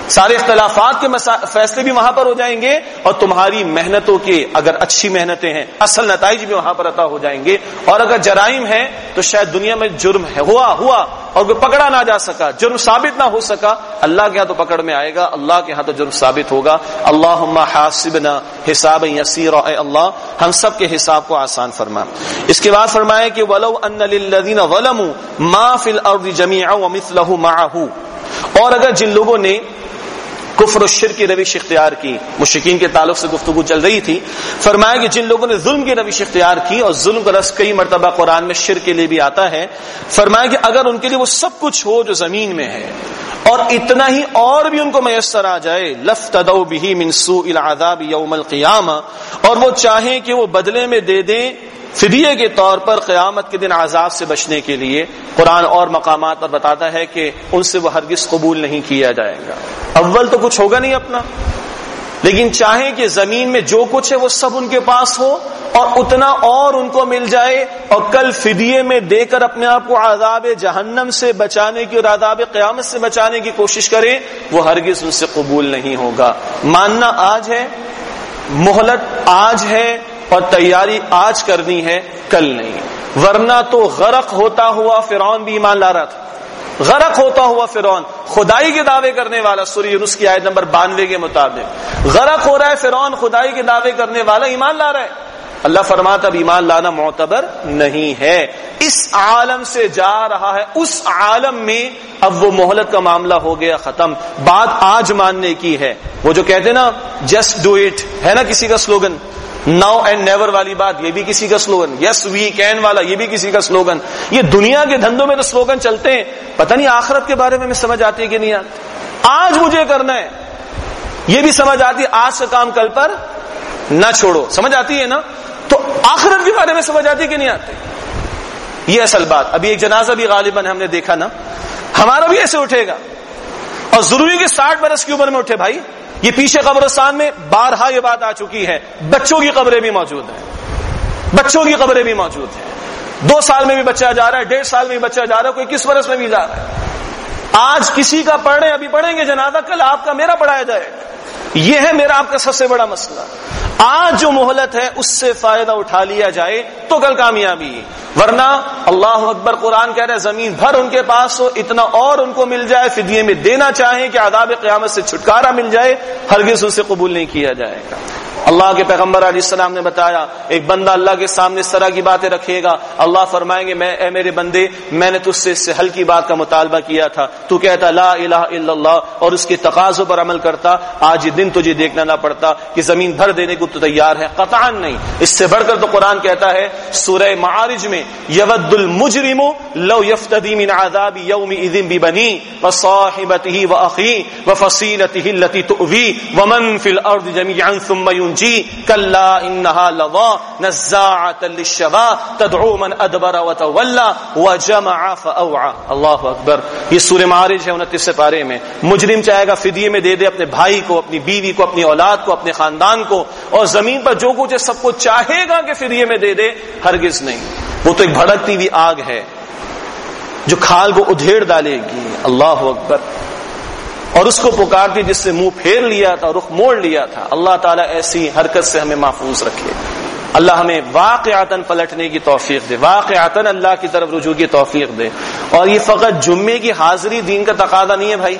سارے اختلافات کے فیصلے بھی وہاں پر ہو جائیں گے، اور تمہاری محنتوں کے اگر اچھی محنتیں ہیں اصل نتائج بھی وہاں پر عطا ہو جائیں گے۔ اور اگر جرائم ہیں تو شاید دنیا میں جرم ہے ہوا اور وہ پکڑا نہ جا سکا، جرم ثابت نہ ہو سکا، اللہ کے ہاں تو پکڑ میں آئے گا، اللہ کے ہاں تو جرم ثابت ہوگا۔ اللہم حاسبنا حسابا یسیرا، اے اللہ ہم سب کے حساب کو آسان فرما۔ اس کے بعد فرمایا کہ وَلَوْ أَنَّ لِلَّذِينَ ظَلَمُوا مَا فِي الْأَرْضِ جَمِيعًا وَمِثْلَهُ مَعَهُ، اور اگر جن لوگوں نے کفر و شرک کی روش اختیار کی، مشرکین کے تعلق سے گفتگو چل رہی تھی، فرمایا کہ جن لوگوں نے ظلم کی روش اختیار کی، اور ظلم کا لفظ کئی مرتبہ قرآن میں شرک کے لیے بھی آتا ہے، فرمایا کہ اگر ان کے لیے وہ سب کچھ ہو جو زمین میں ہے اور اتنا ہی اور بھی ان کو میسر آ جائے، لَفْتَدَوْا بِهِ مِنْ سُوءِ الْعَذَابِ يَوْمَ الْقِيَامَةِ، اور وہ چاہیں کہ وہ بدلے میں دے دیں فدیے کے طور پر قیامت کے دن عذاب سے بچنے کے لیے، قرآن اور مقامات پر بتاتا ہے کہ ان سے وہ ہرگز قبول نہیں کیا جائے گا۔ اول تو کچھ ہوگا نہیں اپنا، لیکن چاہیں کہ زمین میں جو کچھ ہے وہ سب ان کے پاس ہو اور اتنا اور ان کو مل جائے، اور کل فدیے میں دے کر اپنے آپ کو عذاب جہنم سے بچانے کی اور عذاب قیامت سے بچانے کی کوشش کریں، وہ ہرگز ان سے قبول نہیں ہوگا۔ ماننا آج ہے، مہلت آج ہے، اور تیاری آج کرنی ہے، کل نہیں، ورنہ تو غرق ہوتا ہوا فرعون بھی ایمان لا رہا تھا۔ غرق ہوتا ہوا فرعون، خدائی کے دعوے کرنے والا، سورہ یونس کی آیت نمبر 92 کے مطابق غرق ہو رہا ہے فرعون، خدائی کے دعوے کرنے والا ایمان لا رہا ہے۔ اللہ فرماتا اب ایمان لانا معتبر نہیں ہے، اس عالم سے جا رہا ہے، اس عالم میں اب وہ مہلت کا معاملہ ہو گیا ختم، بات آج ماننے کی ہے۔ وہ جو کہتے نا جسٹ ڈو اٹ، ہے نا کسی کا سلوگن، ناؤ اینڈ نیور والی بات، یہ بھی کسی کا سلوگن، یس وی کین والا، یہ بھی کسی کا سلوگن۔ یہ دنیا کے دھندوں میں تو سلوگن چلتے ہیں، پتہ نہیں آخرت کے بارے میں سمجھ آتی ہے کہ نہیں آتی۔ آج مجھے کرنا ہے، یہ بھی سمجھ آتی ہے، آج کا کام کل پر نہ چھوڑو، سمجھ آتی ہے نا۔ تو آخرت کے بارے میں سمجھ آتی ہے کہ نہیں آتی، یہ اصل بات۔ ابھی ایک جنازہ بھی غالباً ہم نے دیکھا نا، ہمارا بھی ایسے اٹھے گا، اور ضروری کہ 60 برس کی عمر میں اٹھے بھائی۔ یہ پیچھے قبرستان میں بارہا یہ بات آ چکی ہے، بچوں کی قبریں بھی موجود ہیں، بچوں کی قبریں بھی موجود ہیں، 2 سال میں بھی بچہ جا رہا ہے، 1.5 سال میں بھی بچہ جا رہا ہے، کوئی 21 برس میں بھی جا رہا ہے۔ آج کسی کا پڑھ رہے ہیں، ابھی پڑھیں گے جنازہ، کل آپ کا میرا پڑھایا جائے گا۔ یہ ہے میرا آپ کا سب سے بڑا مسئلہ۔ آج جو مہلت ہے اس سے فائدہ اٹھا لیا جائے تو کل کامیابی، ورنہ اللہ اکبر قرآن کہہ رہا ہے زمین بھر ان کے پاس ہو، اتنا اور ان کو مل جائے، فدیے میں دینا چاہیں کہ عذاب قیامت سے چھٹکارا مل جائے، ہرگز اسے قبول نہیں کیا جائے گا۔ اللہ کے پیغمبر علیہ السلام نے بتایا ایک بندہ اللہ کے سامنے اس طرح کی باتیں رکھے گا، اللہ فرمائیں گے اے میرے بندے، میں نے تجھ سے اس سے حل کی بات کا مطالبہ کیا تھا، تو کہتا لا الہ الا اللہ اور اس کے تقاضوں پر عمل کرتا، آج یہ دن تجھے دیکھنا نہ پڑتا کہ زمین بھر دینے کو تو تیار ہے، قطعاً نہیں۔ اس سے بڑھ کر تو قرآن کہتا ہے سورہ معارج میں، یود المجرم لو یفتدی من عذاب یومئذ ببنی وصاحبته واخیہ وفصیلته التي تؤوی ومن فی الارض جميعا ثم جی کلا انها لظى نزاعة للشوا تدعو من ادبر وتولى وجمع فاوعى۔ اللہ اکبر، یہ سورہ معارج ہے 29 پارے میں۔ مجرم چاہے گا فدیے میں دے دے اپنے بھائی کو، اپنی بیوی کو، اپنی اولاد کو، اپنے خاندان کو، اور زمین پر جو کچھ ہے سب کو چاہے گا کہ فدیے میں دے دے، ہرگز نہیں۔ وہ تو ایک بھڑکتی ہوئی آگ ہے جو کھال کو ادھیڑ ڈالے گی۔ اللہ اکبر، اور اس کو پکارتی جس سے منہ پھیر لیا تھا، رخ موڑ لیا تھا۔ اللہ تعالیٰ ایسی حرکت سے ہمیں محفوظ رکھے، اللہ ہمیں واقعتاً پلٹنے کی توفیق دے، واقعتاً اللہ کی طرف رجوع کی توفیق دے۔ اور یہ فقط جمعے کی حاضری دین کا تقاضا نہیں ہے بھائی،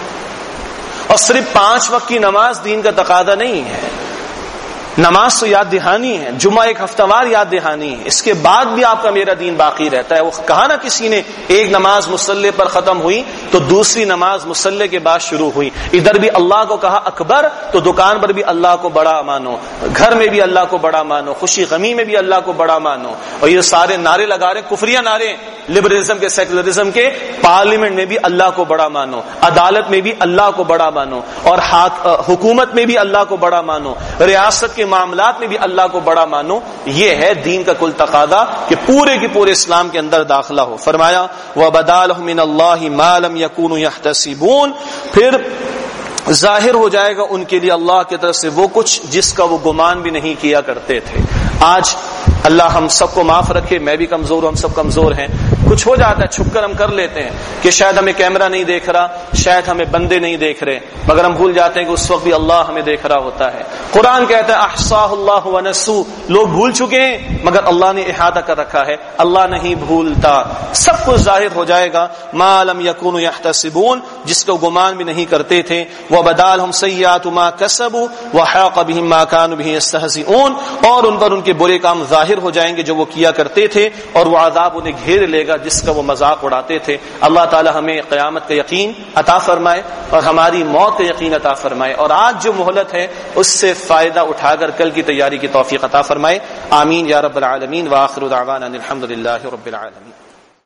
اور صرف 5 وقت کی نماز دین کا تقاضا نہیں ہے۔ نماز تو یاد دہانی ہے، جمعہ ایک ہفتہ وار یاد دہانی ہے، اس کے بعد بھی آپ کا میرا دین باقی رہتا ہے۔ وہ کہا نا کسی نے ایک نماز مصلی پر ختم ہوئی تو دوسری نماز مصلی کے بعد شروع ہوئی۔ ادھر بھی اللہ کو کہا اکبر تو دکان پر بھی اللہ کو بڑا مانو، گھر میں بھی اللہ کو بڑا مانو، خوشی غمی میں بھی اللہ کو بڑا مانو۔ اور یہ سارے نعرے لگا رہے کفریہ نعرے، لبرلزم کے، سیکولرزم کے، پارلیمنٹ میں بھی اللہ کو بڑا مانو، عدالت میں بھی اللہ کو بڑا مانو، اور حکومت میں بھی اللہ کو بڑا مانو، ریاست کے معاملات میں بھی اللہ کو بڑا مانو۔ یہ ہے دین کا کل تقاضا کہ پورے کے پورے اسلام کے اندر داخلہ ہو۔ فرمایا وَبَدَا لَهُم مِّنَ اللَّهِ مَا لَمْ يَكُونُوا يَحْتَسِبُونَ، پھر ظاہر ہو جائے گا ان کے لیے اللہ کی طرف سے وہ کچھ جس کا وہ گمان بھی نہیں کیا کرتے تھے۔ آج اللہ ہم سب کو معاف رکھے، میں بھی کمزور ہوں، ہم سب کمزور ہیں، کچھ ہو جاتا ہے چھپ کر ہم کر لیتے ہیں کہ شاید ہمیں کیمرہ نہیں دیکھ رہا، شاید ہمیں بندے نہیں دیکھ رہے، مگر ہم بھول جاتے ہیں کہ اس وقت بھی اللہ ہمیں دیکھ رہا ہوتا ہے۔ قرآن کہتا ہے احصاہ اللہ ونسوا، لوگ بھول چکے ہیں مگر اللہ نے احاطہ کر رکھا ہے، اللہ نہیں بھولتا، سب کچھ ظاہر ہو جائے گا۔ ما لم يكونوا يحتسبون، جس کو گمان بھی نہیں کرتے تھے، وبدا لهم سیئات ما كسبوا وحاق بهم ما كانوا به يستهزئون، اور ان پر ان کے برے کام ظاہر ہو جائیں گے جو وہ کیا کرتے تھے، اور وہ عذاب انہیں گھیر لے گا جس کا وہ مذاق اڑاتے تھے۔ اللہ تعالی ہمیں قیامت کا یقین عطا فرمائے اور ہماری موت کا یقین عطا فرمائے، اور آج جو مہلت ہے اس سے فائدہ اٹھا کر کل کی تیاری کی توفیق عطا فرمائے۔ آمین یا رب العالمین، وآخر دعوانا الحمد للہ رب العالمین۔